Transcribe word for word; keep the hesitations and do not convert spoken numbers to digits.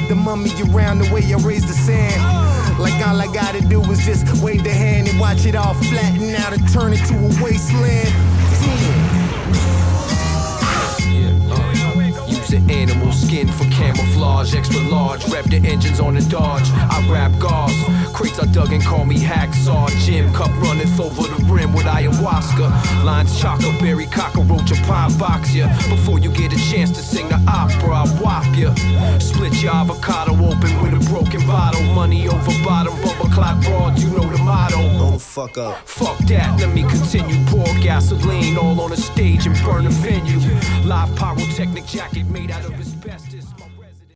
the mummy around the way I raise the sand. Like all I gotta do is just wave the hand and watch it all flatten out and turn it to a wasteland. Using animal skin for camouflage, extra large, rev the engines on the Dodge. I rap gauze, crates I dug and call me Hacksaw Jim. Cup runneth over the rim with ayahuasca. Lines chocolate berry, cockroach, a pine box ya. Before you get a chance to sing the opera, I whop ya. Split your avocado open with a broken bottle. Money over bottom, bubble clock broad, you know the motto. Don't fuck up. Fuck that, let me continue. Pour gasoline all on the stage and burn the venue. Live pyrotechnic jacket made out of his